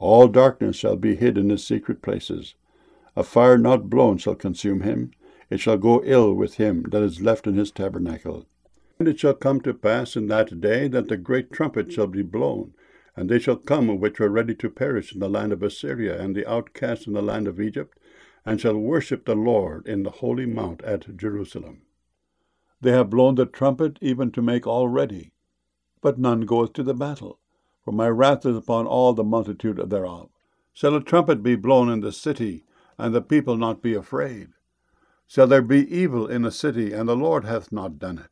All darkness shall be hid in his secret places. A fire not blown shall consume him. It shall go ill with him that is left in his tabernacle. And it shall come to pass in that day that the great trumpet shall be blown, and they shall come which were ready to perish in the land of Assyria, and the outcasts in the land of Egypt, and shall worship the Lord in the holy mount at Jerusalem. They have blown the trumpet even to make all ready, but none goeth to the battle, for my wrath is upon all the multitude thereof. Shall a trumpet be blown in the city, and the people not be afraid? Shall there be evil in a city, and the Lord hath not done it?